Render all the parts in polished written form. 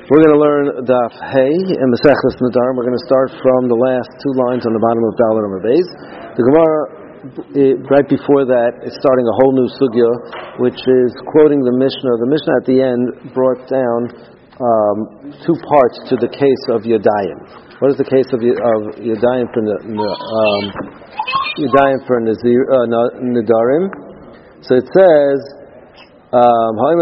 We're going to learn Daf Hey in Masechtas Nedarim. We're going to start from the last two lines on the bottom of Dalet Amud Beis. The Gemara, right before that, is starting a whole new sugya, which is quoting the Mishnah. The Mishnah at the end brought down two parts to the case of Yadayim. What is the case of Yadayim for Nedarim? So it says, that's one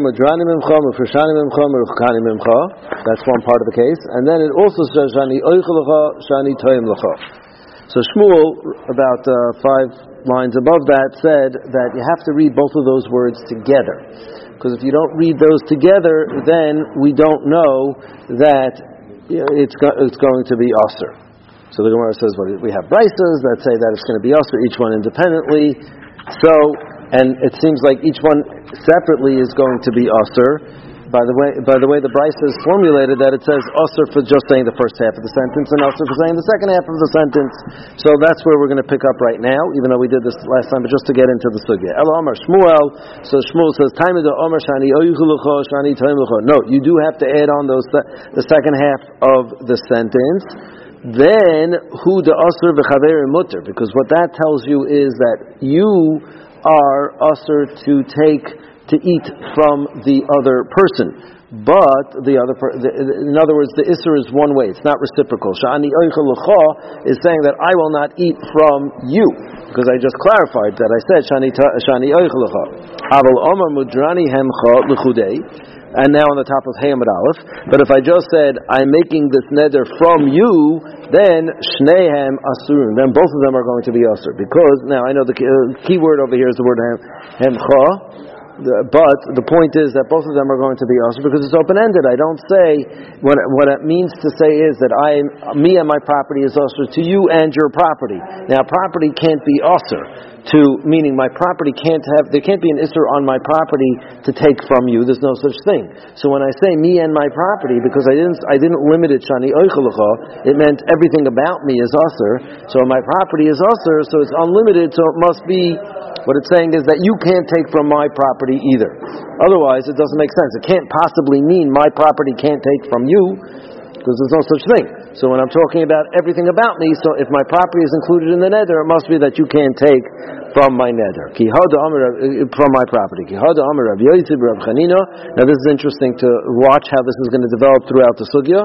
part of the case, and then it also says Shani Oichelecha, Shani Toim Lecha. So Shmuel, about 5 lines above that, said that you have to read both of those words together, because if you don't read those together, then we don't know that it's going to be Aser. So the Gemara says, well, we have Brisas that say that it's going to be Aser, each one independently. And it seems like each one separately is going to be Aser. By the way, the Brisa is formulated that it says Aser for just saying the first half of the sentence and Aser for saying the second half of the sentence. So that's where we're going to pick up right now, even though we did this last time, but just to get into the sugya. Ela Amar Shmuel. So Shmuel says, "Taimid Amar Shani Oyuchulucho Shani Toim Lecho." No, you do have to add on the second half of the sentence. Then Hu de Aser v'Chaver Mutter, because what that tells you is that you are usher to eat from the other person, but the other in other words, the isser is one way; it's not reciprocal. Shani oichel lecha is saying that I will not eat from you, because I just clarified that I said shani oichel lecha. Aval omer mudrani hemcha lechudei, and now on the top of Hey Amud Aleph. But if I just said I'm making this neder from you, then Shnehem Asurun, then both of them are going to be Asur. Because, now I know the key word over here is the word Hemcha, but the point is that both of them are going to be Asur because it's open-ended. I don't say, what it means to say is that me and my property is Asur to you and your property. Now property can't be Asur. Meaning my property there can't be an isser on my property to take from you. There's no such thing. So when I say me and my property, because I didn't limit it shani oichelecha, it meant everything about me is aser. So my property is aser, so it's unlimited. So it must be, what it's saying is that you can't take from my property either. Otherwise, it doesn't make sense. It can't possibly mean my property can't take from you, because there's no such thing. So when I'm talking about everything about me, so if my property is included in the neder, it must be that you can't take from my neder. From my property. Now this is interesting to watch how this is going to develop throughout the sugya.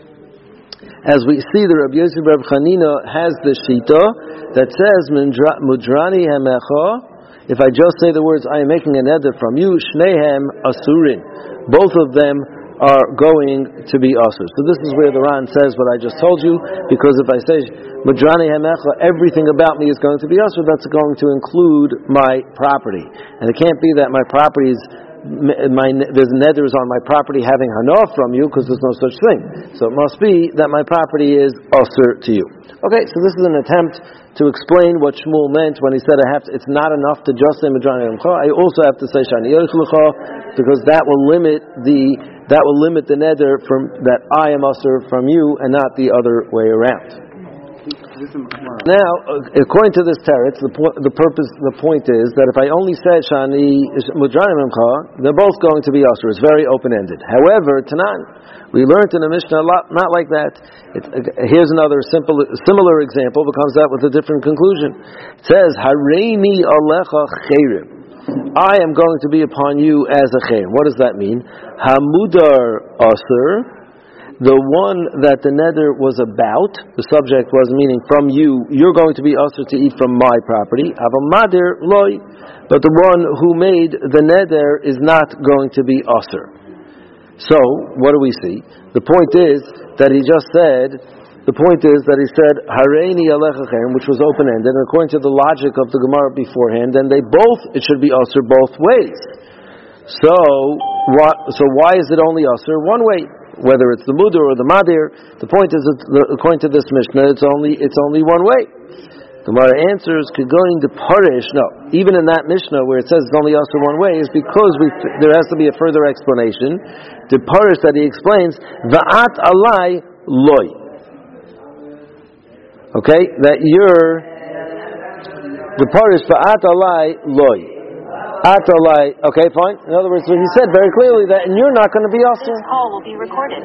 As we see, the Rabbi Yosef Reb Chanina has the shita that says, Mudrani hemecha, if I just say the words, I am making a neder from you, Shnehem Asurin. Both of them are going to be Asur. So this is where the Ran says what I just told you, because if I say Mudrani Hamecha, everything about me is going to be Asur, that's going to include my property. And it can't be that my property is there's nethers on my property having hana from you, because there's no such thing. So it must be that my property is Asur to you. Okay, so this is an attempt to explain what Shmuel meant when he said it's not enough to just say Mudrani Hamecha. I also have to say Shani Yochlecha, because that will limit the neder that I am usher from you, and not the other way around. Now, according to this teretz, the point is that if I only said Shani Mudrani Memcha, they're both going to be usher. It's very open-ended. However, Tanan, we learned in the Mishnah a lot, not like that. Here's another similar example, but comes out with a different conclusion. It says, Hareini Alecha Cherim. I am going to be upon you as a cher. What does that mean? Hamudar Aser, the one that the neder was about, the subject was meaning from you, you're going to be Aser to eat from my property. Avamadir Loi, but the one who made the neder is not going to be Aser. So, what do we see? The point is that he said, Hareini Alecha Cherem, which was open-ended, and according to the logic of the Gemara beforehand, then it should be Asur both ways. So why is it only Asur one way? Whether it's the Mudur or the Madir, the point is, according to this Mishnah, it's only one way. The Gemara answers, going to Parish, no, even in that Mishnah where it says it's only Asur one way, is because there has to be a further explanation. The Parish that he explains, Va'at alai loy. Okay, that the Parish Va'at alai loy. Atalai. Okay, fine. In other words, so he said very clearly that, and you're not going to be also. This call will be recorded.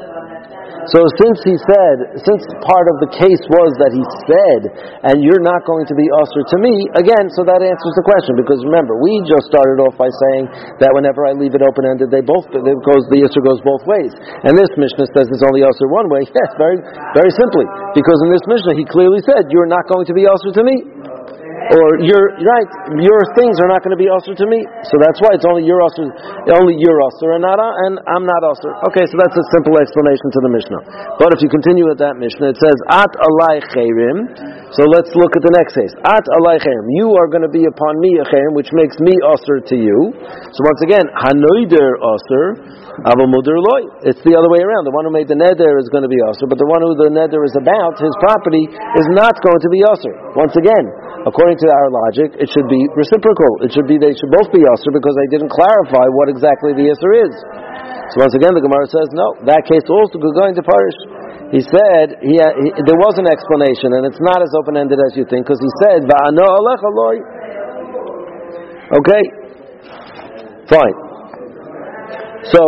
So since part of the case was that he said, and you're not going to be usher to me, again, so that answers the question, because remember, we just started off by saying that whenever I leave it open-ended, the issur goes both ways. And this Mishnah says it's only usher one way. Yes, very, very simply. Because in this Mishnah, he clearly said, you're not going to be usher to me. Or your things are not going to be usher to me, so that's why it's only your usher, and I'm not usher. Okay, so that's a simple explanation to the Mishnah. But if you continue with that Mishnah, it says at alai chayrim. So let's look at the next case. At alai chayrim, you are going to be upon me a chayrim, which makes me usher to you. So once again, hanoider usher, aval muder loy. It's the other way around. The one who made the neder is going to be usher, but the one who the neder is about, his property, is not going to be usher. Once again, according to our logic, it should be reciprocal. It should be they should both be Yasser because I didn't clarify what exactly the Yasser is. So once again, the Gemara says, no, that case also could go into Parish. He said, there was an explanation, and it's not as open-ended as you think, because he said, Va'ano alecha loy. Okay, fine. So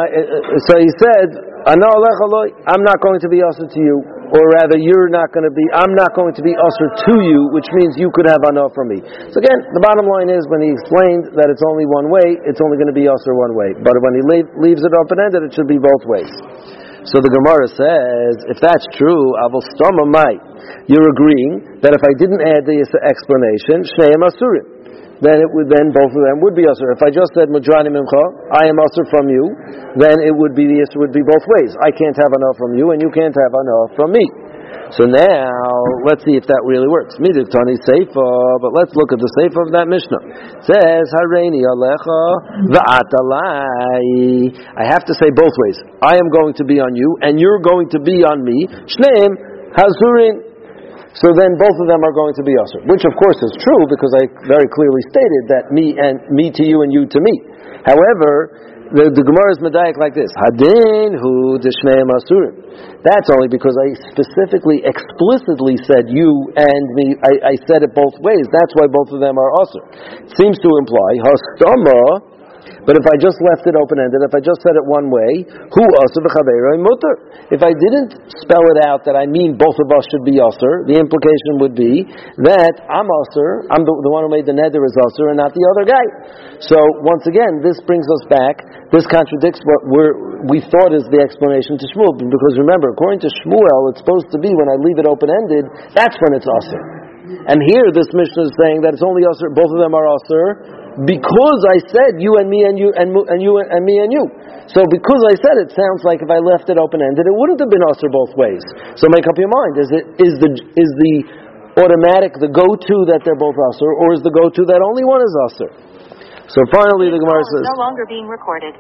he said, Ano alecha loy, I'm not going to be Yasser to you. Or rather, I'm not going to be usher to you, which means you could have anah from me. So again, the bottom line is, when he explained that it's only one way, it's only going to be usher one way. But when he leaves it open-ended, it should be both ways. So the Gemara says, if that's true, avol stoma mai, you're agreeing that if I didn't add the explanation, shneim asurim, then both of them would be usher. If I just said mudrani mimcha, I am usher from you, then the issur would be both ways. I can't have enough from you, and you can't have enough from me. So now let's see if that really works. Midiktani seifa, but let's look at the seifa of that Mishnah. It says hareini alecha va'atalai. I have to say both ways. I am going to be on you, and you're going to be on me. Shneim hazurin. So then both of them are going to be usher, which of course is true because I very clearly stated that me to you and you to me. However, the Gemara is medayik like this: Hadin hu d'shneim asurim. That's only because I specifically, explicitly said you and me. I said it both ways. That's why both of them are usher. It seems to imply hastama. But if I just left it open-ended, if I just said it one way, hu asur v'chaveiroi mutter. If I didn't spell it out that I mean both of us should be asur, the implication would be that I'm asur, I'm the one who made the neder is asur, and not the other guy. So once again, this brings us back. This contradicts what we thought is the explanation to Shmuel, because remember, according to Shmuel, it's supposed to be when I leave it open-ended, that's when it's asur. And here, this Mishnah is saying that it's only asur, both of them are asur, because I said you and me and you and you and me and you. So because I said it, sounds like if I left it open-ended, it wouldn't have been usher both ways. So make up your mind. Is the automatic the go-to that they're both usher, or is the go-to that only one is usher? So finally the Gemara says, no longer being recorded.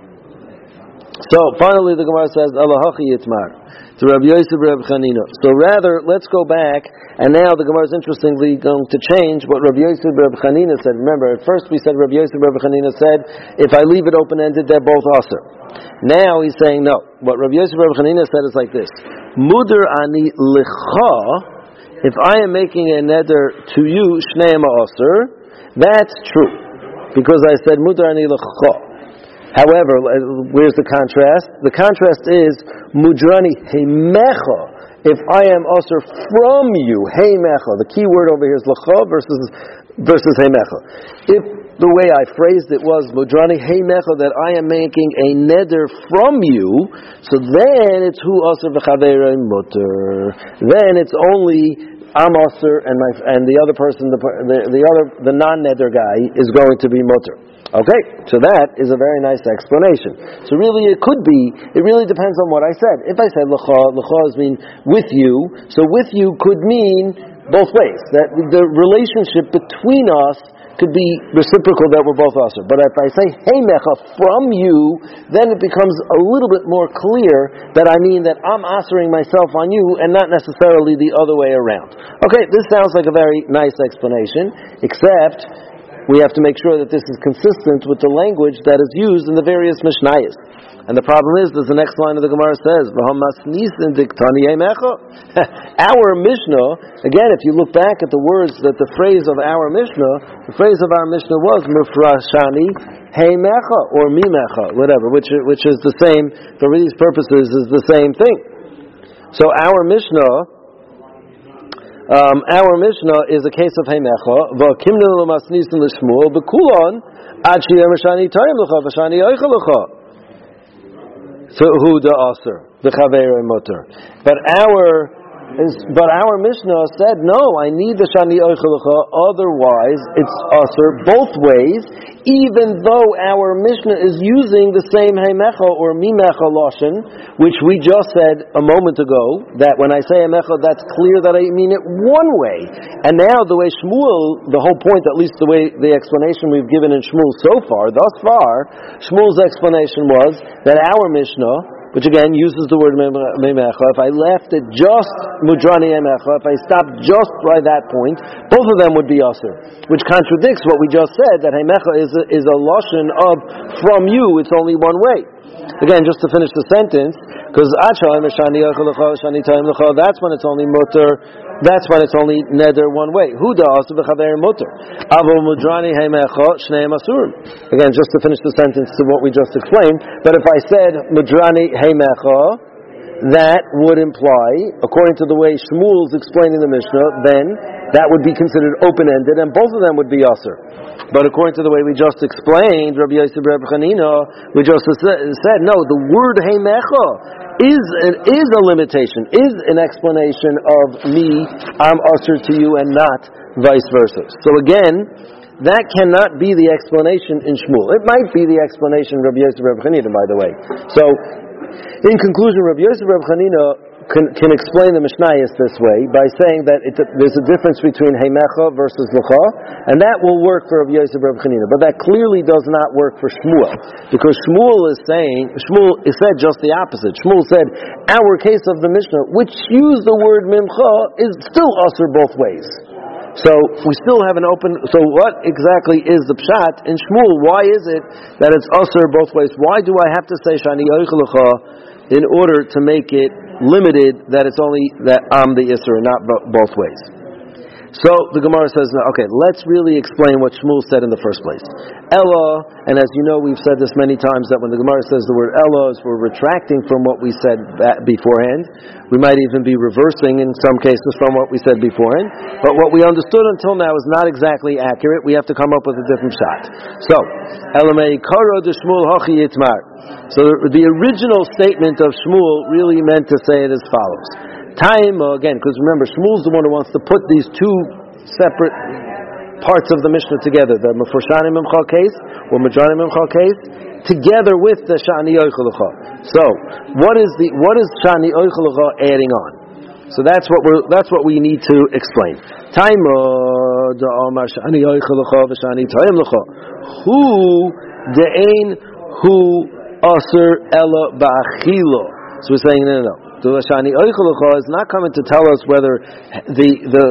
So finally the Gemara says, Alahachi Yitmar. To Rabbi Yosef, Rabbi Chanina. So rather, let's go back, and now the Gemara is interestingly going to change what Rabbi Yosef, Rabbi Chanina said. Remember, at first we said Rabbi Yosef, Rabbi Chanina said, if I leave it open-ended, they're both usher. Now he's saying no. What Rabbi Yosef, Rabbi Chanina said is like this: Muder ani licha. If I am making a neder to you, shneim usher, that's true, because I said Muder ani licha. However, where's the contrast? The contrast is mudrani heimecha. If I am usher from you, heimecha. The key word over here is lecha versus heimecha. If the way I phrased it was mudrani heimecha, that I am making a neder from you, so then it's hu usher v'chaveiroi mutter. Then it's only I'm usher and the other person, the non-neder guy is going to be mutter. Okay, so that is a very nice explanation. So really it really depends on what I said. If I said lecha mean with you, so with you could mean both ways. That the relationship between us could be reciprocal, that we're both usher. But if I say heimecha from you, then it becomes a little bit more clear that I mean that I'm ushering myself on you and not necessarily the other way around. Okay, this sounds like a very nice explanation, except we have to make sure that this is consistent with the language that is used in the various Mishnayos. And the problem is, the next line of the Gemara says, our Mishnah, again, if you look back at the words, that the phrase of our Mishnah, the phrase of our Mishnah was Mufrashani Heimecha, or Mimecha, whatever, which is the same, for these purposes, is the same thing. So our Mishnah is a case of Heimecha, V'kimna l'masnisin l'shmuel, B'kulon, Ad she'yem Shani Toyim l'cha, V'shani Oichel l'cha. So who the aser, the chaver and mutter. But our Mishnah said no. I need the shani oichelecha. Otherwise, it's aser both ways. Even though our Mishnah is using the same heimecha or mimecha lashon, which we just said a moment ago, that when I say heimecha, that's clear that I mean it one way. And now the way Shmuel, the whole point, at least the way the explanation we've given in Shmuel thus far, Shmuel's explanation was that our Mishnah, which again uses the word memecha, if I left it just mudrani emecha, if I stopped just by that point, both of them would be aser, which contradicts what we just said, that hemecha is a lashon of from you, it's only one way. Again, just to finish the sentence, because that's when it's only mutter, that's when it's only neder one way. Again, just to finish the sentence to what we just explained, but if I said mudrani heimecha, that would imply, according to the way Shmuel's explaining the Mishnah, then that would be considered open-ended, and both of them would be aser. But according to the way we just explained, Rabbi Yosef Rabbi Chanina, we just said, no, the word heimecha is a limitation, is an explanation of me, I'm aser to you, and not vice versa. So again, that cannot be the explanation in Shmuel. It might be the explanation of Rabbi Yosef Rabbi Chanina, by the way. So, in conclusion, Rabbi Yosef Rabbi Chanina can explain the Mishnayos this way by saying that there's a difference between heimecha versus lecha, and that will work for Rabbi Yosef Rabbi Chanina. But that clearly does not work for Shmuel, because Shmuel said just the opposite. Shmuel said our case of the Mishnah, which used the word mimcha, is still aser both ways. So we still have an open. So what exactly is the pshat in Shmuel? Why is it that it's aser both ways? Why do I have to say shani oichelecha in order to make it limited that it's only that I'm the isser, not both ways? So the Gemara says, okay, let's really explain what Shmuel said in the first place. Ella, and as you know, we've said this many times, that when the Gemara says the word Ella, we're retracting from what we said beforehand. We might even be reversing in some cases from what we said beforehand. But what we understood until now is not exactly accurate. We have to come up with a different shot. So, Elamei Karo de Shmuel Hachi Yitmar. So the original statement of Shmuel really meant to say it as follows. Time, again, because remember, Shmuel's the one who wants to put these two separate parts of the Mishnah together, the Mefurshani Mimcha case, or Madrani Mimcha case, together with the Shani Oichelecha. So, what is Shani Oichelecha adding on? So that's what we need to explain. Time, the Amar Shani Oichelecha v'Shani Toyim Lecha. Hu de'ein hu aser ela ba'achilo. So we're saying no. The Shani Oichelecha is not coming to tell us whether the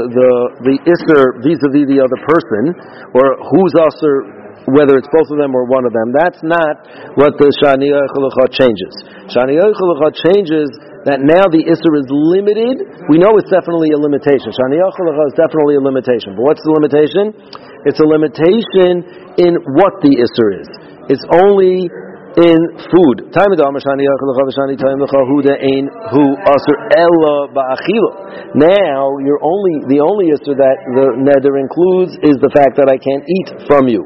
Isser vis-a-vis the other person, or who's Isser, whether it's both of them or one of them. That's not what the Shani Oichelecha changes. Shani Oichelecha changes that now the Isser is limited. We know it's definitely a limitation. Shani Oichelecha is definitely a limitation. But what's the limitation? It's a limitation in what the Isser is. It's only in food. Now you're only the only issue that the neder includes is the fact that I can't eat from you.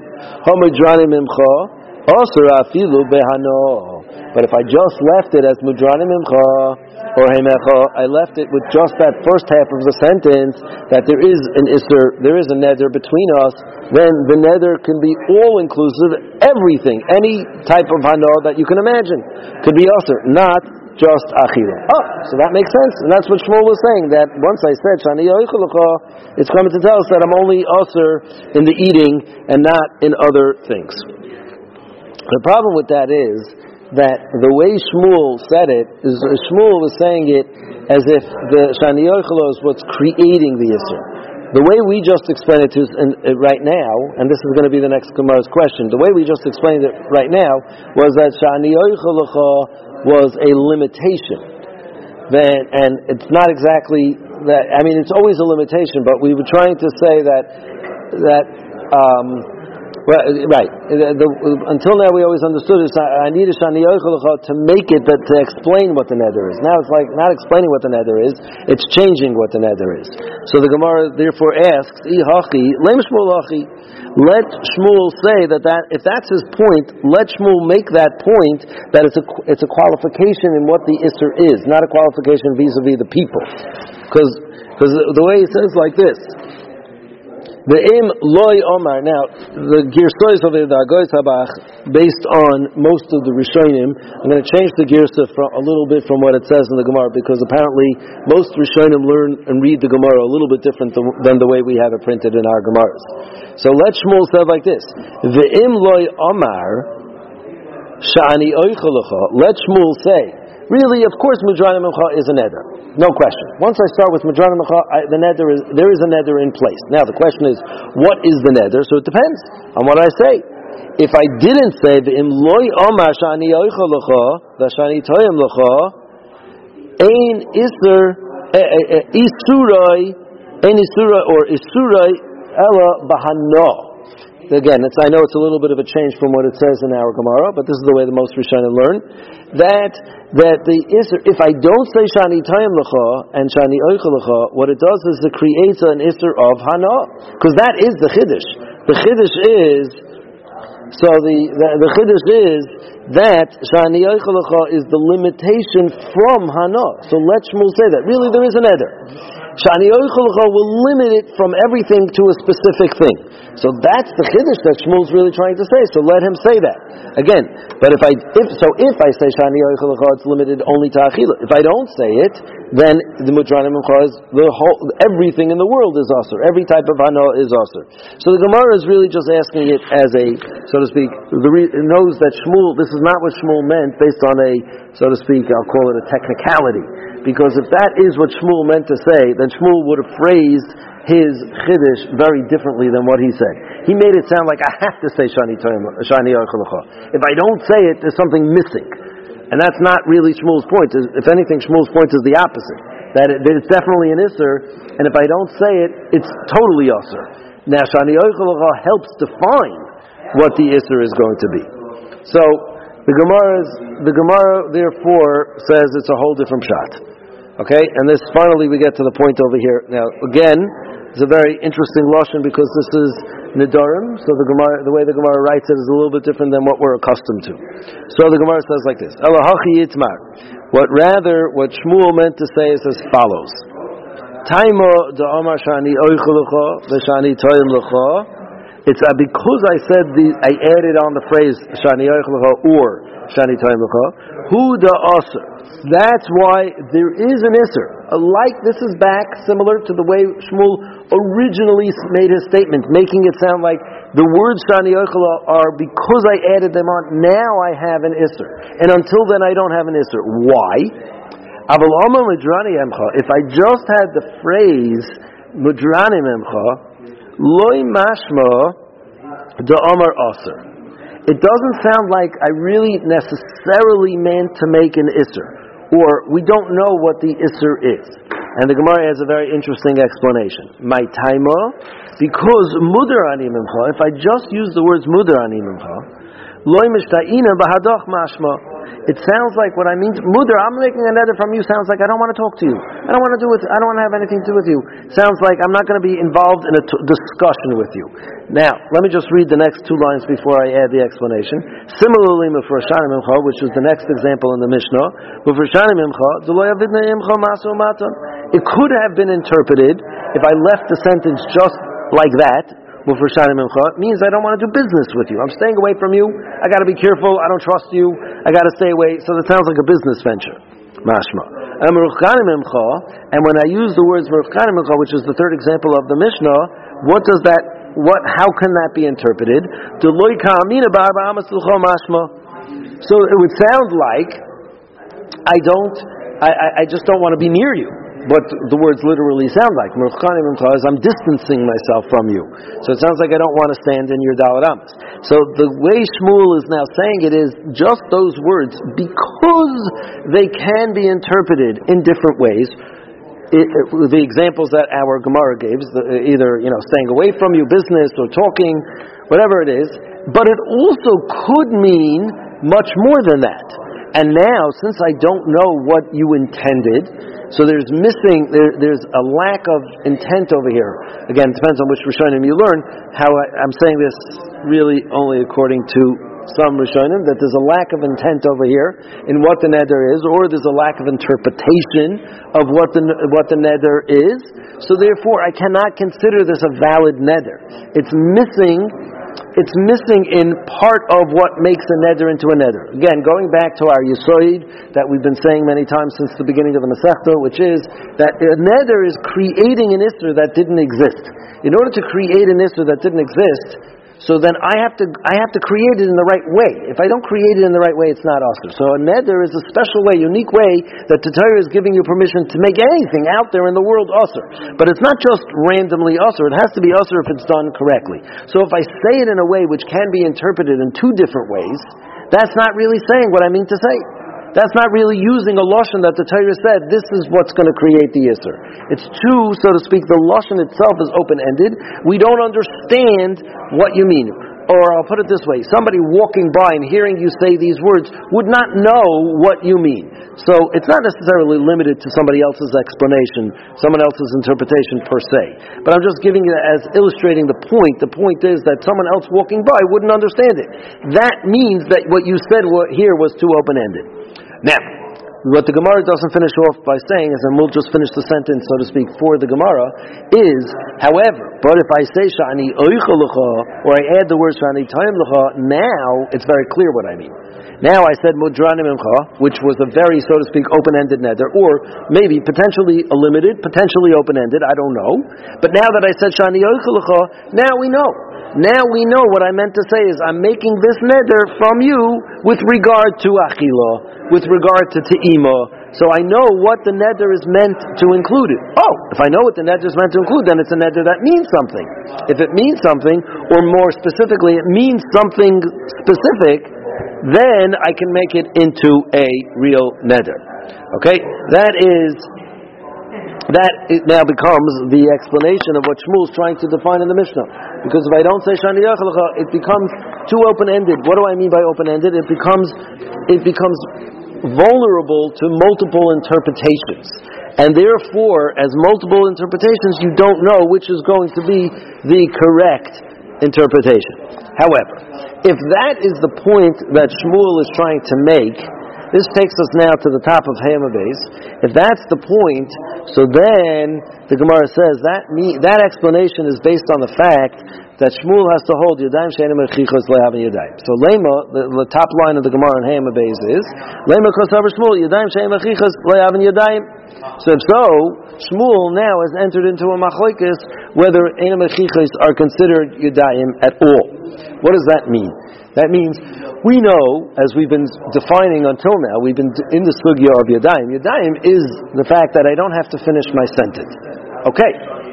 But if I just left it as mudrani mimcha or heimecha, I left it with just that first half of the sentence, that there is an isser, there is a neder between us, then the neder can be all-inclusive, everything, any type of hano that you can imagine could be usher, not just achila. So that makes sense, and that's what Shmuel was saying, that once I said shani yoichelecha, it's coming to tell us that I'm only usher in the eating and not in other things. The problem with that is that the way Shmuel said it is Shmuel was saying it as if the Shani Yochelo is what's creating the Yisr. the way we just explained it right now, and this is going to be the next Gemara's question, the way we just explained it right now was that Shani Oichel Lecha was a limitation. And it's not exactly that, I mean, it's always a limitation, but we were trying to say until now we always understood it. I need a Shani Oichel Lecha to make it, to explain what the neder is. Now it's like not explaining what the neder is, it's changing what the neder is. So the Gemara therefore asks, let Shmuel say that if that's his point, let Shmuel make that point that it's a qualification in what the Isser is, not a qualification vis-a-vis the people. Because the way he says like this, the im loy omar. Now the girsois of the Agoy Tabach, based on most of the Rishonim, I'm going to change the girsa a little bit from what it says in the Gemara, because apparently most Rishonim learn and read the Gemara a little bit different than the way we have it printed in our Gemaras. So let Shmuel say like this: the im loy omar shani oichel lecha. Let Shmuel say, really, of course, Mudranim Mincha is a neder. No question. Once I start with Mudranim Mincha, there is a neder in place. Now the question is, what is the neder? So it depends on what I say. If I didn't say the im loy omar shani oichel lecha, the shani toyim lecha, ein iser isurai, ein isurai or isurai ela bahano. Again, I know it's a little bit of a change from what it says in our Gemara, but this is the way the most Rishonim learn. That the Isser, if I don't say Shani Tayim Lecha and Shani Oichel Lecha, what it does is it creates an Isser of Hana, because that is the Chiddush. The Chiddush is, so the Chiddush is that Shani Oichel Lecha is the limitation from Hana. So let Shmuel say that. Really, there is an eder. Shani Oichel Lecha will limit it from everything to a specific thing. So that's the chiddush that Shmuel's really trying to say. So let him say that again. But if I say Shani Oichel Lecha, it's limited only to Achila. If I don't say it, then the Mudranim Mincha is everything in the world is asur. Every type of hana is asur. So the Gemara is really just asking it as a, so to speak, it knows that Shmuel. This is not what Shmuel meant based on a, so to speak, I'll call it a technicality. Because if that is what Shmuel meant to say, then Shmuel would have phrased his chiddush very differently than what he said. He made it sound like I have to say Shani Oichel Lecha. If I don't say it, there's something missing. And that's not really Shmuel's point. If anything, Shmuel's point is the opposite. That it's definitely an Isser, and if I don't say it, it's totally Isser. Now, Shani Oichel Lecha helps define what the Isser is going to be. So, the Gemara therefore says it's a whole different shot. Okay, and this finally we get to the point over here. Now, again, it's a very interesting lashon because this is Nidarim, so the way the Gemara writes it is a little bit different than what we're accustomed to. So the Gemara says like this: Elahachi Yitzmar. What Shmuel meant to say is as follows: Taimo da Amar Shani Oichel Lecha v'Shani Toyim Lecha. It's because I said I added on the phrase Shani Oichel Lecha or Shani Toyim Lecha. Hu da Aser. That's why there is an Isser. This is back similar to the way Shmuel originally made his statement, making it sound like the words Shani Oichel are because I added them on, now I have an Isser. And until then I don't have an Isser. Why? If I just had the phrase Mudranim Emcha, Loi Mashma Da Amar Aser. It doesn't sound like I really necessarily meant to make an Isser. Or we don't know what the Isser is. And the Gemara has a very interesting explanation. My taima, because Mudar Ani Mimcha, if I just use the words Mudar Ani Mimcha, Loi Mishta'ina Bahadach Mashma, it sounds like what I mean. Mudar, I'm making a neder from you, sounds like I don't want to talk to you. I don't want to have anything to do with you. Sounds like I'm not going to be involved in a discussion with you. Now, let me just read the next two lines before I add the explanation. Similarly, Mefurshani Mimcha, which is the next example in the Mishnah, Mefurshani Mimcha, it could have been interpreted, if I left the sentence just like that, Mefurshani Mimcha, means I don't want to do business with you. I'm staying away from you. I got to be careful. I don't trust you. I got to stay away. So that sounds like a business venture. Mashma. And when I use the words Meruchkani Mimcha, which is the third example of the Mishnah, how can that be interpreted? So it would sound like I just don't want to be near you. what the words literally sound like. Merchani Mimcha is I'm distancing myself from you. So it sounds like I don't want to stand in your Dalet Amos. So the way Shmuel is now saying it is just those words, because they can be interpreted in different ways. The examples that our Gemara gave, either staying away from you, business, or talking, whatever it is, but it also could mean much more than that. And now, since I don't know what you intended, so there's a lack of intent over here. Again, it depends on which Rishonim you learn. How I'm saying this really only according to some Rishonim, that there's a lack of intent over here in what the neder is, or there's a lack of interpretation of what the neder is. So therefore, I cannot consider this a valid neder. It's missing in part of what makes a neder into a neder. Again, going back to our Yesod that we've been saying many times since the beginning of the Masechta, which is that a neder is creating an Isser that didn't exist. In order to create an Isser that didn't exist, so then I have to create it in the right way. If I don't create it in the right way, it's not Asr. So a neder is a special way, unique way, that the Torah is giving you permission to make anything out there in the world Asr. But it's not just randomly Asr. It has to be Asr if it's done correctly. So if I say it in a way which can be interpreted in two different ways, that's not really saying what I mean to say. That's not really using a lashon that the Torah said, this is what's going to create the Yisr. It's too, so to speak, the lashon itself is open-ended. We don't understand what you mean. Or I'll put it this way, somebody walking by and hearing you say these words would not know what you mean. So it's not necessarily limited to somebody else's explanation, someone else's interpretation per se. But I'm just giving it as illustrating the point. The point is that someone else walking by wouldn't understand it. That means that what you said here was too open-ended. Now, what the Gemara doesn't finish off by saying is, and we'll just finish the sentence, so to speak, for the Gemara, is, however, but if I say Shani Oichel Lecha, or I add the word Shani Taim Lecha, now it's very clear what I mean. Now I said Mudranim Imcha, which was a very, so to speak, open-ended neder, or maybe potentially a limited, potentially open-ended, I don't know. But now that I said Shani Oichel Lecha, now we know. Now we know what I meant to say is I'm making this neder from you with regard to Achila, with regard to Te'ima. So I know what the neder is meant to include. If I know what the neder is meant to include, then it's a neder that means something. If it means something, or more specifically, it means something specific, then I can make it into a real neder. Okay? That now becomes the explanation of what Shmuel is trying to define in the Mishnah. Because if I don't say Shani Yochel Lecha, it becomes too open-ended. What do I mean by open-ended? It becomes vulnerable to multiple interpretations. And therefore, as multiple interpretations, you don't know which is going to be the correct interpretation. However, if that is the point that Shmuel is trying to make, this takes us now to the top of Hayama Beis. If that's the point, so then the Gemara says that explanation is based on the fact that Shmuel has to hold Yadayim She'enim Mechichos Le'havin Yadayim. So Lema, the top line of the Gemara in Hayama Beis is Lema Kosavar Shmuel Yadayim She'enim Mechichos Le'havin Yadayim. So if so, Shmuel now has entered into a machlokes whether Enim Mechichos are considered Yadayim at all. What does that mean? That means we know, as we've been defining until now, we've been in the sugya of Yadayim. Yadayim is the fact that I don't have to finish my sentence. Okay.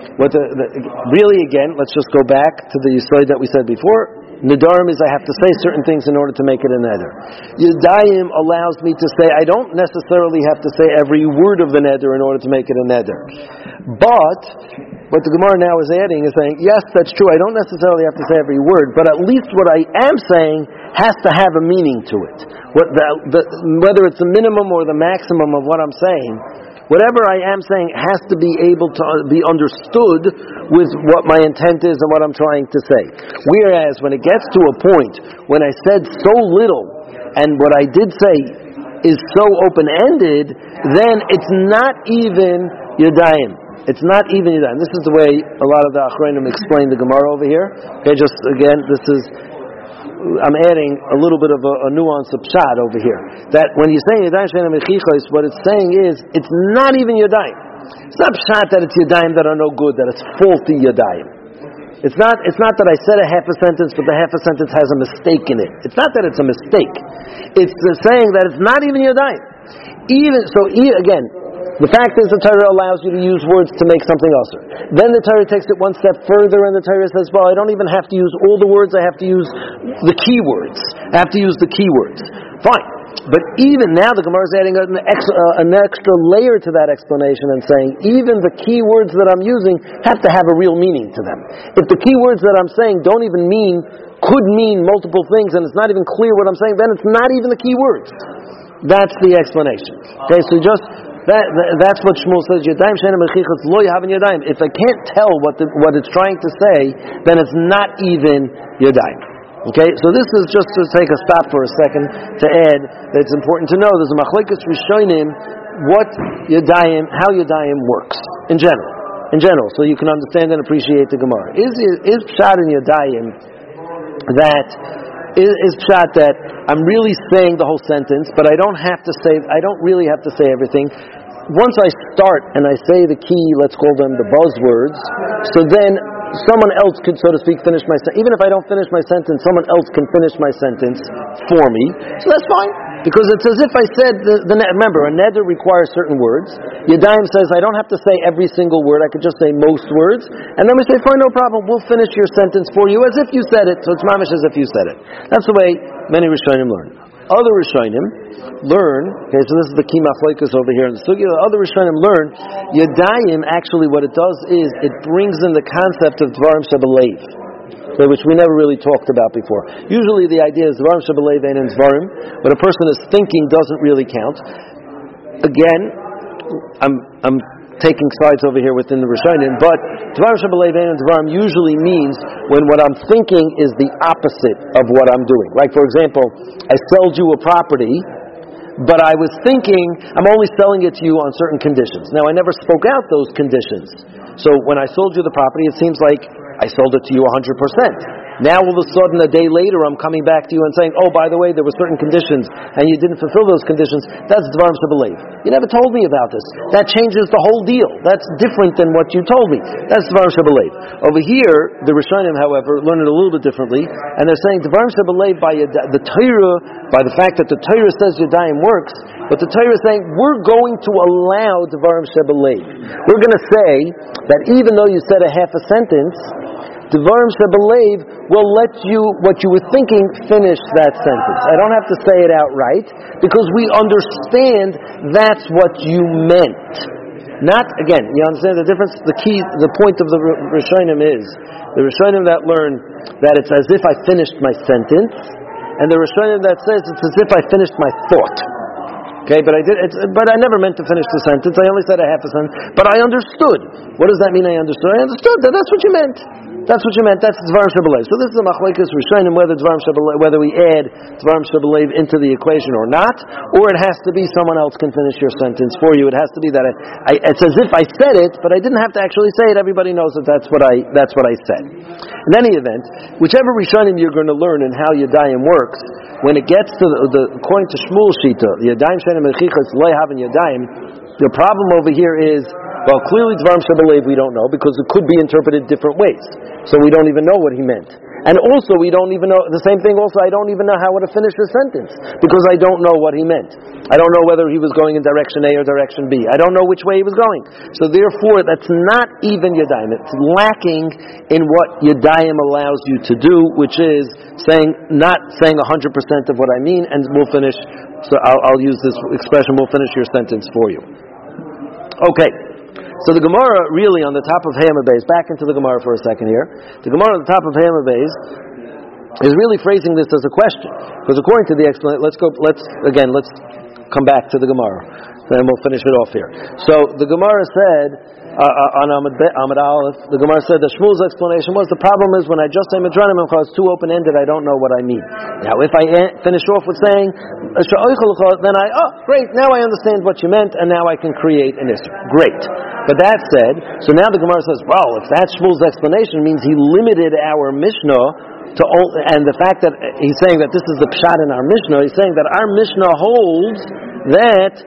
Really, again, let's just go back to the Yisod that we said before. Nedarim is I have to say certain things in order to make it a neder. Yadayim allows me to say I don't necessarily have to say every word of the neder in order to make it a neder. But what the Gemara now is adding is saying, yes, that's true, I don't necessarily have to say every word, but at least what I am saying has to have a meaning to it. Whether it's the minimum or the maximum of what I'm saying, whatever I am saying has to be able to be understood with what my intent is and what I'm trying to say. Whereas when it gets to a point when I said so little and what I did say is so open-ended, then it's not even Yadayim. It's not even Yadayim. This is the way a lot of the Achronim explain the Gemara over here. Okay, just again, I'm adding a little bit of a nuance of pshat over here. That when you're saying Yadayim She'enim Mechichos, what it's saying is, it's not even Yadayim. It's not pshat that it's Yadayim that are no good, that it's faulty Yadayim. It's not that I said a half a sentence, but the half a sentence has a mistake in it. It's not that it's a mistake. It's saying that it's not even Yadayim. Again, The fact is the Torah allows you to use words to make something usher. Then the Torah takes it one step further and the Torah says, well, I don't even have to use all the words, I have to use the key words. I have to use the key words. Fine. But even now the Gemara is adding an extra layer to that explanation and saying even the key words that I'm using have to have a real meaning to them. If the key words that I'm saying don't even could mean multiple things and it's not even clear what I'm saying, then it's not even the key words. That's the explanation. Okay, so that's what Shmuel says. Yadayim she'ein mechichas lo yahavin yadayim. If I can't tell what it's trying to say, then it's not even yadayim. Okay, so this is just to take a stop for a second to add that it's important to know there's a machlokes rishonim how yadayim works in general, so you can understand and appreciate the Gemara. Is pshat in yadayim that is pshat that I'm really saying the whole sentence, but I don't really have to say everything. Once I start and I say the key, let's call them the buzzwords, so then someone else could, so to speak, finish my sentence. Even if I don't finish my sentence, someone else can finish my sentence for me. So that's fine, because it's as if I said, remember, a neder requires certain words. Yadayim says, I don't have to say every single word, I could just say most words. And then we say, fine, no problem, we'll finish your sentence for you as if you said it. So it's mamish as if you said it. That's the way many Rishonim learn. Other Rishonim learn, okay, so this is the key machlokes over here in the studio. Other Rishonim learn, Yadayim, actually what it does is, it brings in the concept of Dvarim Shebelev, which we never really talked about before. Usually the idea is Dvarim Shebelev and Dvarim, what a person is thinking doesn't really count. Again, I'm taking sides over here within the Rishonim, but Dvarim Shebelev and Dvarim usually means when what I'm thinking is the opposite of what I'm doing. Like, for example, I sold you a property, but I was thinking I'm only selling it to you on certain conditions. Now, I never spoke out those conditions. So when I sold you the property, it seems like I sold it to you 100%. Now all of a sudden, a day later, I'm coming back to you and saying, oh, by the way, there were certain conditions, and you didn't fulfill those conditions. That's Dvarim Shebelev. You never told me about this. That changes the whole deal. That's different than what you told me. That's Dvarim Shebelev. Over here, the Rishonim, however, learn it a little bit differently, and they're saying Dvarim Shebelev by the Torah, by the fact that the Torah says Yadayim works, but the Torah is saying, we're going to allow Dvarim Shebelev. We're going to say that even though you said a half a sentence, Dvarim Shebelev will let you, what you were thinking, finish that sentence. I don't have to say it outright, because we understand that's what you meant. Not, again, you understand the difference? The point of the Rishonim is, the Rishonim that learn that it's as if I finished my sentence, and the Rishonim that says it's as if I finished my thought. Okay, but I never meant to finish the sentence. I only said a half a sentence. But I understood. What does that mean? I understood. I understood that that's what you meant. That's what you meant. That's Dvarim Shebelev. So this is a machlokes Rishonim whether we add Dvarim Shebelev into the equation or not, or it has to be someone else can finish your sentence for you. It has to be that it's as if I said it, but I didn't have to actually say it. Everybody knows that that's what I said. In any event, whichever Rishonim you're going to learn and how Yadayim works, when it gets to according to Shmuel Shita, the Yadayim she'ein mechichas lo yahavin yadayim, the problem over here is, well, clearly Dvarim Shebelev we don't know, because it could be interpreted different ways. So we don't even know what he meant. And also we don't even know, the same thing also, I don't even know how to finish the sentence, because I don't know what he meant. I don't know whether he was going in direction A or direction B. I don't know which way he was going. So therefore, that's not even Yadayim. It's lacking in what Yadayim allows you to do, which is not saying 100% of what I mean, and we'll finish, so I'll use this expression, we'll finish your sentence for you. Okay. So the Gemara really on the top of Hayama Beis, back into the Gemara for a second here. The Gemara on the top of Hayama Beis is really phrasing this as a question, because according to the explanation, let's come back to the Gemara, then we'll finish it off here. So the Gemara said on Amud Aleph, the Gemara said that Shmuel's explanation was the problem is when I just say Midranim because it's too open-ended, I don't know what I mean. Now if I finish off with saying then great, now I understand what you meant, and now I can create an issue. Great. But that said, so now the Gemara says, well, if that's Shmuel's explanation, means he limited our Mishnah to all, and the fact that he's saying that this is the pshat in our Mishnah, he's saying that our Mishnah holds that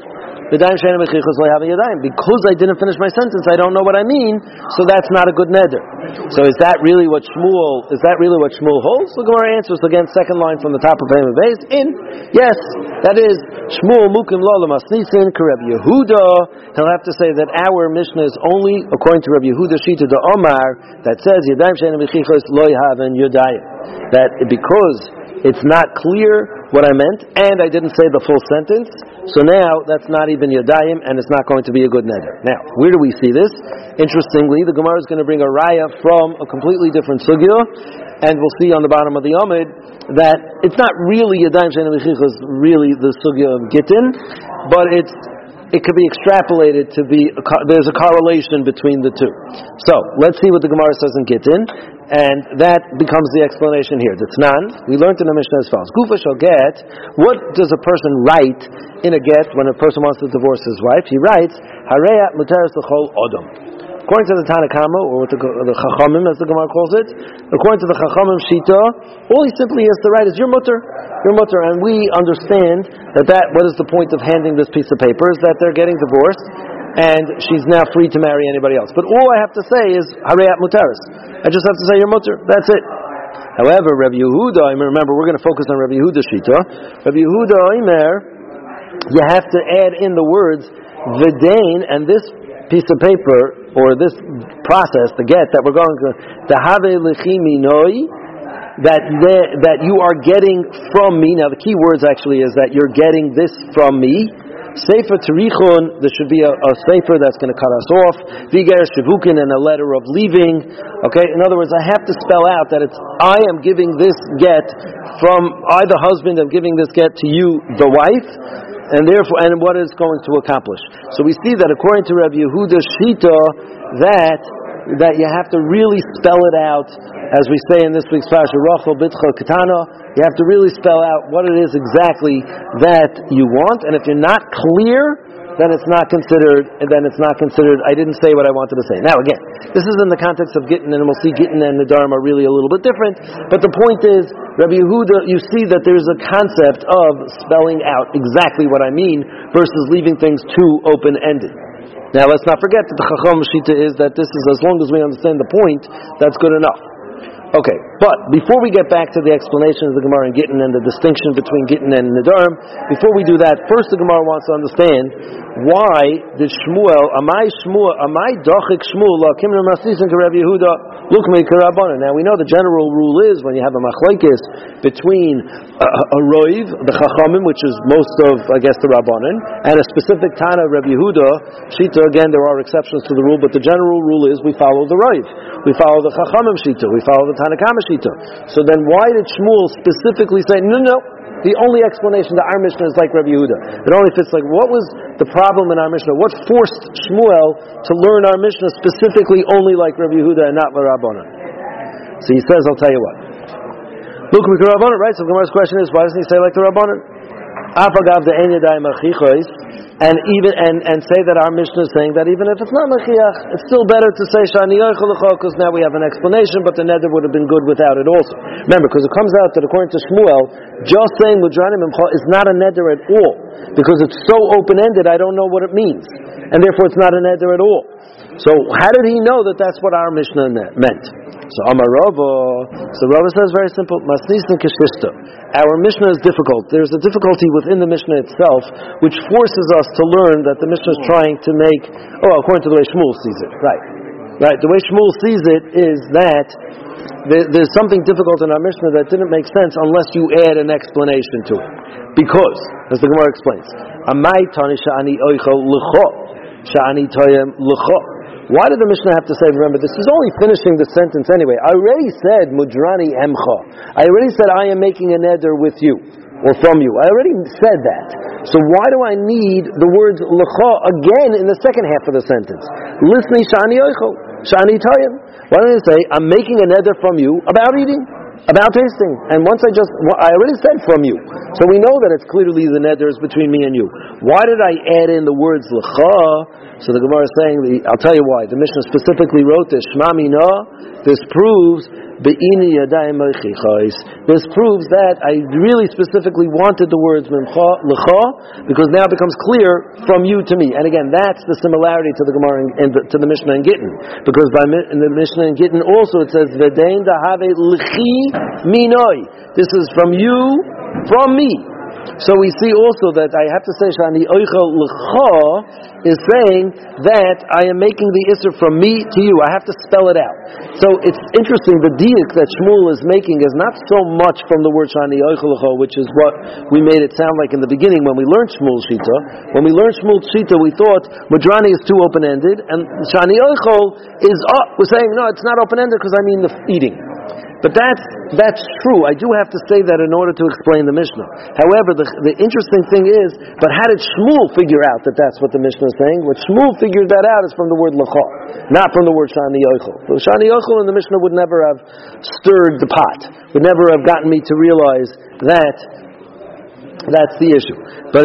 Because I didn't finish my sentence, I don't know what I mean, so that's not a good neder. So is that really what Shmuel holds? The Gemara answers again, second line from the top of Pei Beis, yes, that is Shmuel mukim lo l'masnisin k'Reb Yehuda. He'll have to say that our Mishnah is only according to Reb Yehuda Shita de Omar that says Yadayim she'enim b'chichos lo yhaven yodayim. That because it's not clear what I meant, and I didn't say the full sentence, so now that's not even Yadayim, and it's not going to be a good neder. Now, where do we see this? Interestingly, the Gemara is going to bring a raya from a completely different sugya, and we'll see on the bottom of the Amid that it's not really Yadayim she'enim b'chichos, really the sugya of Gittin, but it could be extrapolated to be there's a correlation between the two. So let's see what the Gemara says in Gittin, and that becomes the explanation here. D'Tnan, we learned in the Mishnah as follows: Gufa shall get. What does a person write in a get when a person wants to divorce his wife? He writes Hareya Muteres L'Chol Odom. According to the Tanna Kama, or the Chachamim, as the Gemara calls it, according to the Chachamim Shita, all he simply has to write is your mutter, and we understand that what is the point of handing this piece of paper is that they're getting divorced, and she's now free to marry anybody else. But all I have to say is Hareyat Muteres. I just have to say your mutter. That's it. However, Rabbi Yehuda, remember we're going to focus on Rabbi Yehuda Shita. Rabbi Yehuda Omer, you have to add in the words V'dain, and this piece of paper, or this process, the get that we're going to have that you are getting from me. Now the key words actually is that you're getting this from me. Sefer Terichon, there should be a sefer that's going to cut us off. Viger Shivukin, and a letter of leaving. Okay, in other words, I have to spell out that I am giving this get from I, the husband, am giving this get to you, the wife. And therefore, and what it's going to accomplish. So we see that according to Rabbi Yehuda Shita, that you have to really spell it out, as we say in this week's Parasha, Rachel Bitcha Katana. You have to really spell out what it is exactly that you want, and if you're not clear, then it's not considered. I didn't say what I wanted to say. Now again, this is in the context of Gittin, and we'll see Gittin and Nedarim are really a little bit different. But the point is, Rabbi Yehuda, you see that there's a concept of spelling out exactly what I mean versus leaving things too open-ended. Now let's not forget that the Chacham Shita is that this is, as long as we understand the point, that's good enough. Okay, but before we get back to the explanation of the Gemara and Gittin and the distinction between Gittin and Nedarim, before we do that, first the Gemara wants to understand why did Shmuel, Amai Dochik Shmuel, Kimna Masisin to Rabbi Yehuda, look me Karabbanan. Now we know the general rule is when you have a machlekes between a roiv, the Chachamim, which is most of, I guess, the Rabbanan, and a specific Tana Rabbi Yehuda, Shita, again there are exceptions to the rule, but the general rule is we follow the roiv. We follow the Chachamim Shita, we follow the Tanna Kama Shita. So then why did Shmuel specifically say, no, the only explanation to our Mishnah is like Rabbi Yehuda? It only fits like, what was the problem in our Mishnah? What forced Shmuel to learn our Mishnah specifically only like Rabbi Yehuda and not the Rabbanan? So he says, I'll tell you what. Look, we can Rabbanan, right? So the Gemara's question is, why doesn't he say like the Rabbanan? Afagav the Ein Yadayim Achichos, and say that our Mishnah is saying that even if it's not Mechiach, it's still better to say Shani Yochel L'Cho, because now we have an explanation, but the neder would have been good without it also. Remember, because it comes out that according to Shmuel, just saying Mudranim Imcha is not a neder at all, because it's so open-ended, I don't know what it means, and therefore it's not a neder at all. So how did he know that that's what our Mishnah meant? So Amar Rava, says very simple, Masnisin Kishista. Our Mishnah is difficult. There's a difficulty within the Mishnah itself, which forces us to learn that the Mishnah is trying to make, according to the way Shmuel sees it. Right. The way Shmuel sees it is that there's something difficult in our Mishnah that didn't make sense unless you add an explanation to it. Because, as the Gemara explains, Amai Tani Sha'ani Oichel L'Cho, Sha'ani Toyem L'Cho. Why did the Mishnah have to say, remember, this is only finishing the sentence anyway. I already said, Mudrani Emcha. I already said, I am making a neder with you, or from you. I already said that. So why do I need the words L'cha again in the second half of the sentence? Listni Shani Yoichel, Shani Tayim. Why don't I say, I'm making a neder from you about eating, about tasting. And once I already said from you. So we know that it's clearly the neder is between me and you. Why did I add in the words L'cha? So the Gemara is saying, I'll tell you why. The Mishnah specifically wrote this, Shma Mina. This proves be'ini yadayim mochichos. This proves that I really specifically wanted the words Mimcha L'cha, because now it becomes clear from you to me. And again, that's the similarity to the Gemara and to the Mishnah and Gittin, because in the Mishnah and Gittin also it says V'dein dahave l'chi minoi. This is from you, from me. So we see also that I have to say Shani Oichel L'cha is saying that I am making the Isser from me to you. I have to spell it out. So it's interesting, the diuk that Shmuel is making is not so much from the word Shani Oichel L'cha, which is what we made it sound like in the beginning when we learned Shmuel's Shita. When we learned Shmuel's Shita, we thought Madrani is too open-ended, and Shani Oichel is, we're saying, no, it's not open-ended because I mean the eating. But that's true. I do have to say that in order to explain the Mishnah. However, the interesting thing is, but how did Shmuel figure out that that's what the Mishnah is saying? What Shmuel figured that out is from the word L'cha, not from the word Shani Yochel. The Shani Yochel in the Mishnah would never have stirred the pot, would never have gotten me to realize that that's the issue.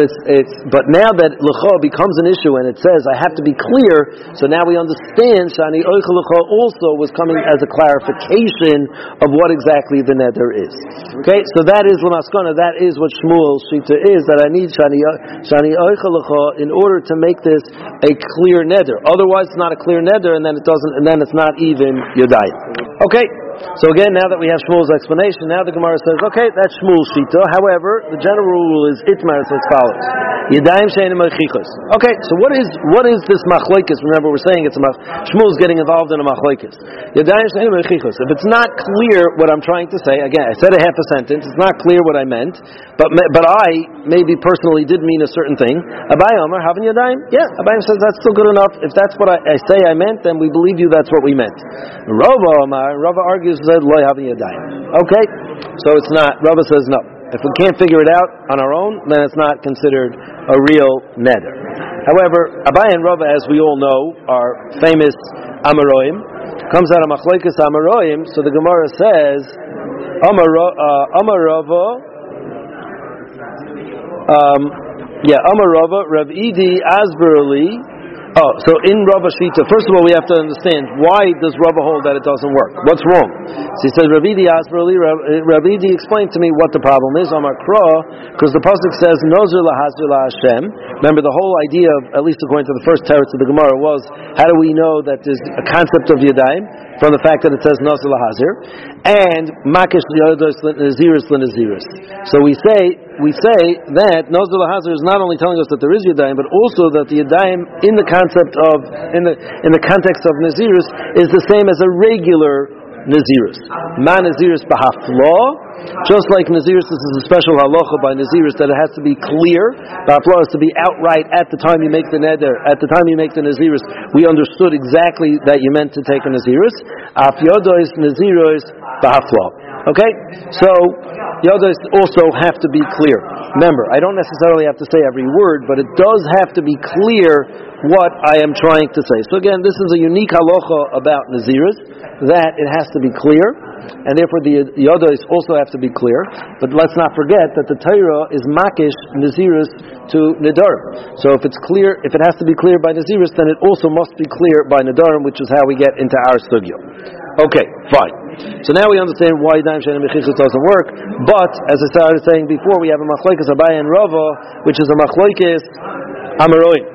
But now that L'cha becomes an issue and it says I have to be clear, so now we understand Shani Oichel L'cha also was coming as a clarification of what exactly the neder is. Okay, so that is L'maskana, that is what Shmuel's Shita is, that I need Shani Oichel L'cha in order to make this a clear neder. Otherwise it's not a clear neder, and then it's not even Yodayim. Okay. So again, now that we have Shmuel's explanation, now the Gemara says, okay, that's Shmuel's Shita. However, the general rule is Itmar, so as follows. Yadayim she'enim mochichos. Okay, so what is this machlokes? Remember, we're saying Shmuel's getting involved in a machlokes. Yadayim she'enim mochichos. If it's not clear what I'm trying to say, again, I said a half a sentence, it's not clear what I meant, but I maybe personally did mean a certain thing. Abai Omer, havin yadayim? Yeah, Abai says that's still good enough. If that's what I say I meant, then we believe you that's what we meant. Rava Omer, Rava argues that loy havin yadayim. Okay, so it's not. Rava says no. If we can't figure it out on our own, then it's not considered a real neder. However, Abai and Rava, as we all know, are famous Amaroim. Comes out of Machlokes Amaroim, so the Gemara says, Amar Rava, Amar Rava, Rav Idi Asberli. Oh, so in Rava Shita, first of all, we have to understand, why does Rava hold that it doesn't work? What's wrong? So he says, Rav Idi explained to me what the problem is, Amar Kra, because the pasuk says, Nozer lahazir laHashem. Remember, the whole idea of, at least according to the first teretz of the Gemara, was, how do we know that there's a concept of Yadayim? From the fact that it says Nozer lahazir, and Makish liyodos naziris l'naziris. So we say that Nozer lahazir is not only telling us that there is Yadayim, but also that the Yadayim in the concept of in the context of Naziris is the same as a regular Naziris. Ma Naziris b'hafla. Just like Naziris, this is a special halacha by Naziris that it has to be clear. B'hafla is to be outright at the time you make the neder. At the time you make the Naziris, we understood exactly that you meant to take a Naziris. Af yodos Naziris b'hafla. Okay, so yodos also have to be clear. Remember, I don't necessarily have to say every word, but it does have to be clear what I am trying to say. So again, this is a unique halacha about Naziris, that it has to be clear, and therefore the yodos also have to be clear. But let's not forget that the Torah is makish Naziris to Nedarim. So if it's clear, if it has to be clear by Naziris, then it also must be clear by Nedarim, which is how we get into our sugya. Okay, fine. So now we understand why Yadayim she'enim mochichos doesn't work. But as I started saying before, we have a machlokes Abai and Rava, which is a machlokes Amaroim.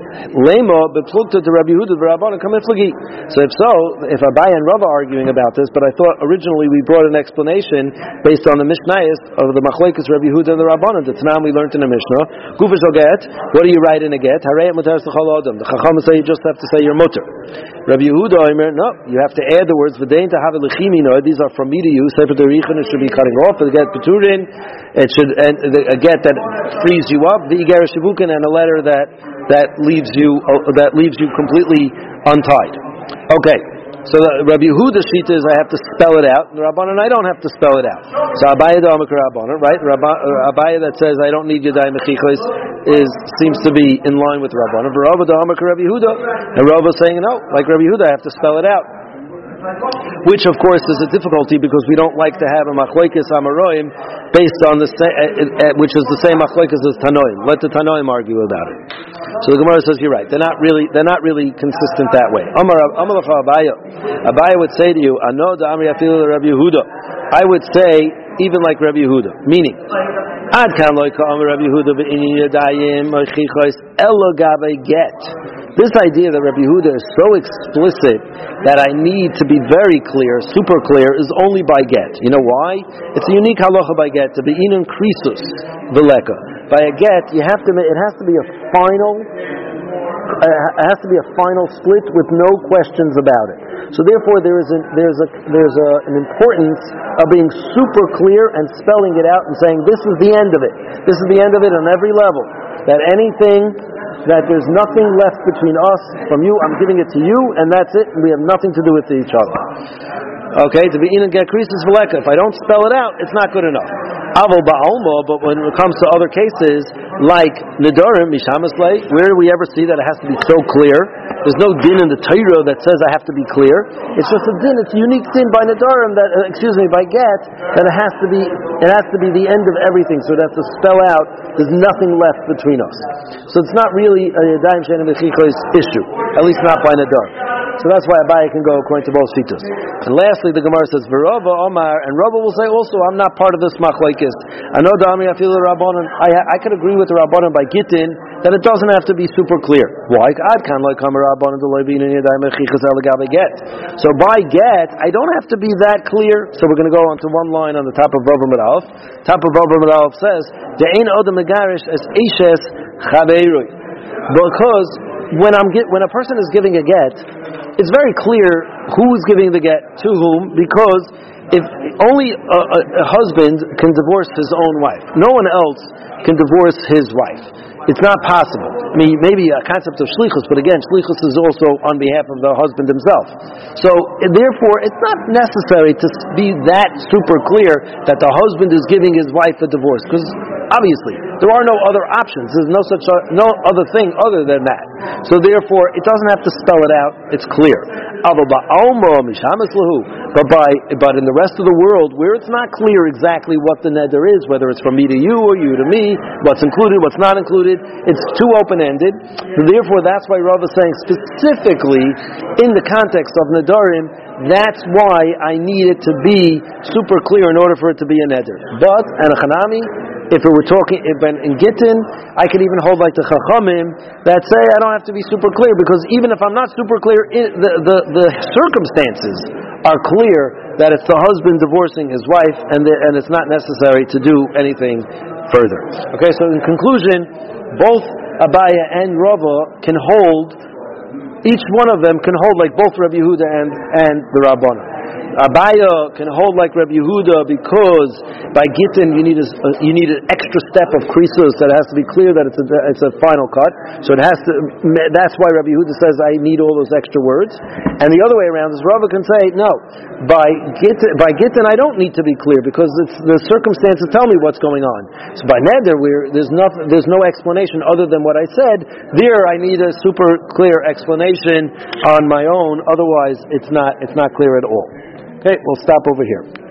Lema beplugta to Rabbi Yehuda v'Rabbanan kamiflagi. So if Abai and Rava are arguing about this, but I thought originally we brought an explanation based on the Mishnayos of the machlokes Rabbi Yehuda and the Rabbanan. The Tanam we learned in the Mishnah. Gufish get. What do you write in a get? Harei mutar l'chol adam. The Chacham say you just have to say your mutar. Rabbi Yehuda Omer, no, you have to add the words v'dein to have a l'chimino. These are from me to you. Sefer derichin, it should be cutting off. The get peturin, it should, and a get that frees you up. The iger shivukin, and a letter that leaves you completely untied. Okay, so the Rabbi Yehuda's shita is I have to spell it out, and the Rabbanan I don't have to spell it out. So Abaye d'Amak Rabbanan, right? Abaye that says I don't need Yadayim mochichos seems to be in line with Rabbanan. Rava d'Amak Rabbi Yehuda, and Rava saying no, like Rabbi Yehuda I have to spell it out. which of course is a difficulty because we don't like to have a machlokes amaroim based on the which is the same machlokes as Tanoim. Let the Tanoim argue about it. So the Gemara says you're right. They're not really consistent that way. Abaya would say to you, Ano da Amri Afilu Rabbi Yehuda. I would say even like Rabbi Yehuda, meaning Ad kan lo ka'amar Rabbi Yehuda ve'inyan yadayim ochichos elo gabe get. This idea that Rabbi Yehuda is so explicit that I need to be very clear, super clear, is only by get. You know why? It's a unique halacha by get to be inun krisus veleka. By a get, it has to be a final. It has to be a final split with no questions about it. So therefore, there's an importance of being super clear and spelling it out and saying this is the end of it. This is the end of it on every level. That there's nothing left between us from you. I'm giving it to you, and that's it. And we have nothing to do with each other. Okay, to be in and get krisis veleka. If I don't spell it out, it's not good enough. Aval ba'alma, but when it comes to other cases like nedarim mishamaslei, where do we ever see that it has to be so clear? There's no din in the Torah that says I have to be clear. It's just a din. It's a unique din by nedarim that, by get, that it has to be the end of everything. So it has to spell out. There's nothing left between us. So it's not really a yadayim she'enim v'chichos issue, at least not by nedarim. So that's why Abaye can go according to both shitas. And lastly, the Gemara says, "V'Rava Omar," and Rava will say also, "I'm not part of this machlokes. I know Dami Afilu Rabbanon. I could agree with the Rabbanon by Gittin that it doesn't have to be super clear. Why? Ad kan lo kamer Rabbanon de loy b'inyan yadayim mechichas el gabe get. So by get, I don't have to be that clear. So we're going to go on to one line on the top of Vav Amud Aleph. Top of Vav Amud Aleph says, "De'ein odem megarish es eishes chaveirui," because when a person is giving a get, it's very clear who's giving the get to whom, because if only a husband can divorce his own wife. No one else can divorce his wife. It's not possible. I mean, maybe a concept of shlichus, but again, shlichus is also on behalf of the husband himself. So, therefore, it's not necessary to be that super clear that the husband is giving his wife a divorce, because obviously there are no other options. There's no other thing other than that. So, therefore, it doesn't have to spell it out. It's clear. But in the rest of the world, where it's not clear exactly what the neder is, whether it's from me to you or you to me, what's included, what's not included, it's too open-ended. So therefore, that's why Rav is saying specifically in the context of nedarim, that's why I need it to be super clear in order for it to be a neder. But and a chanami, if it were talking in Gittin, I could even hold like the Chachamim that say I don't have to be super clear, because even if I'm not super clear, the circumstances are clear that it's the husband divorcing his wife, and it's not necessary to do anything further. Okay, so in conclusion, both Abaya and Rava can hold. Each one of them can hold like both Rabbi Yehuda and the Rabbanan. Abaya can hold like Rabbi Yehuda because by Gittin you need an extra step of krisus that has to be clear that it's a final cut. So it has to. That's why Rabbi Yehuda says I need all those extra words. And the other way around is Rava can say no. By Gittin I don't need to be clear because the circumstances tell me what's going on. So by Neder there's no explanation other than what I said. There I need a super clear explanation on my own. Otherwise it's not clear at all. Okay, we'll stop over here.